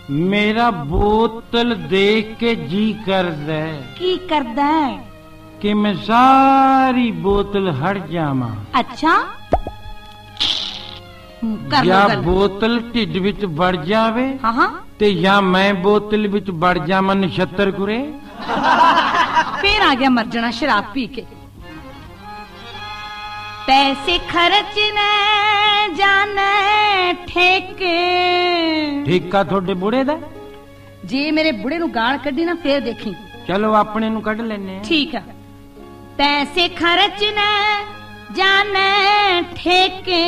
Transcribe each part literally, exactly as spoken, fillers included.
मेरा बोतल देख के जी करदा है। की करदा है? कि मैं सारी बोतल हट जावां। अच्छा कर या लो बोतल ढिड विच वड़ जावे हाँ हाँ ते या मैं बोतल विच वड़ जावां नछत्तर कुरे। फिर आ गया मर शराब पी के। पैसे खर्चने जाने ठेके। ठेका थोड़े बुढ़े दा? जे मेरे बुढ़े नू गाल कड्डी ना फिर देखी। चलो अपने नू कढ़ लेने। ठीक है। पैसे खर्चने जाने ठेके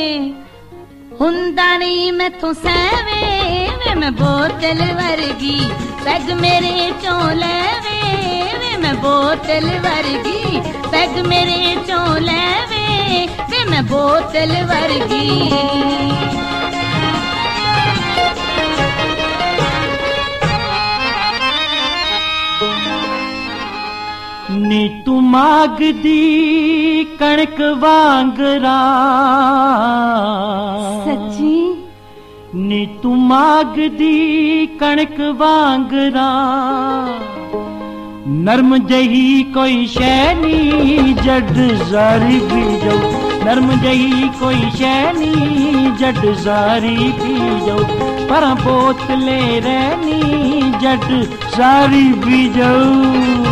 हुंदा नहीं मैथों सहवे वे मैं बोतल वर्गी पैग मेरे चों लेवे वे मैं बोतल वर्गी पैग मेरे चों लेवे वे मैं बोतल वर्गी। नी तू मागदी कणक वांगरा। सच्ची? नी तू मागदी कणक वांगरा नरम जही कोई शैनी जड जारी पी जाओ। नरम जही कोई शैनी जड जारी पी जाओ पर बोतले रहनी जड जारी पी जाओ।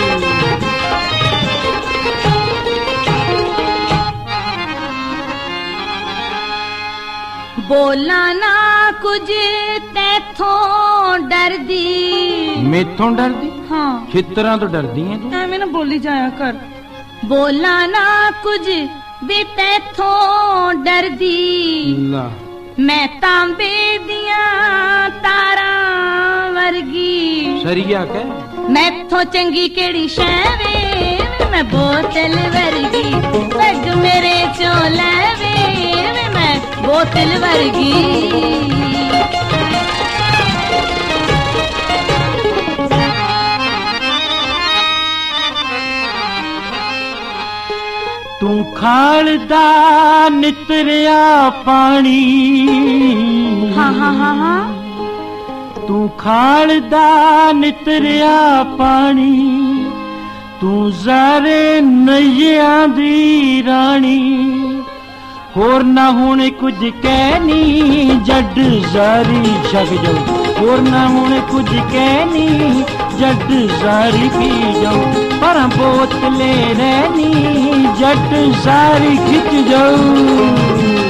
बोला ना कुछ तैथों डरदी। मेथों डरदी? हाँ छितरां तो डरदी है तू। ऐवें ना बोली जाया कर। बोला ना कुछ भी तैथों डरदी ला मैं तांबे दिया तारा वर्गी। सरिया कह मैथों चंगी केड़ी शैवे मैं बोतल वर्गी पैग मेरे चों लेवे मैं बोतल वर्गी। तू खालदा नितरिया पानी। हाँ हाँ हाँ हाँ तू खालदा नितरिया पानी तू ज़ारे नैया दी रानी होर ना हुण कुछ कहनी जड जारी छक जाओ। होर ना हुण कुछ कहनी जड जारी पी जाओ पर बोतले रहनी जड जारी खिच जाओ।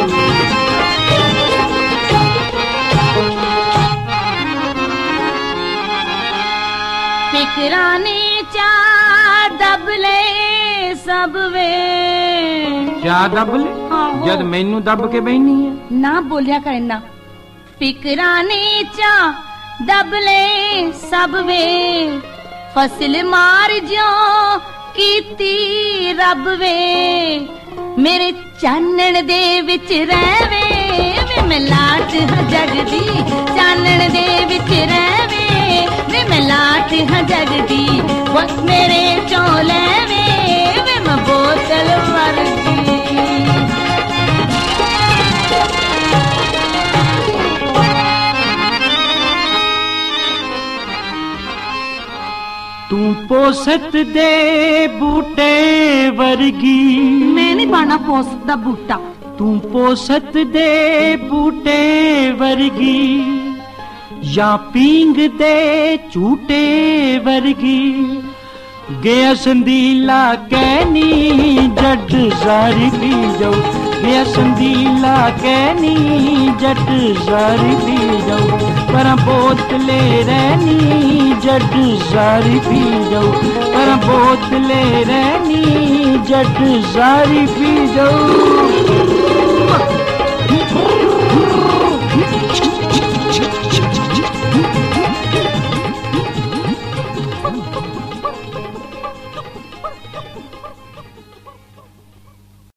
फिकरानी चा दबले सब वे। क्या दबले? जद मैनू दब के बहनी है ना बोलिया करना। फिकरानी चा दबले सब वे फसल मार जो कीती रब वे मेरे चानण दे विच रहवे वे मैं लाट हां जगदी। चानण दे विच रहवे वे मैं लाट हां जगदी वक्त मेरे चों लेवे वे मैं बोतल वर्गी। तू पोसत दे बूटे वर्गी। मैं नहीं पाना पोसत दा बूटा। तू पोसत दे बूटे वर्गी या पींग दे झूटे वर्गी गया संदीला कहनी जड जारी पी जाओ। गया संदीला कहनी जड जारी पी जाओ पर बोतले रहनी जड जारी पी जाओ पर बोतले रहनी जड जारी पी जाओ।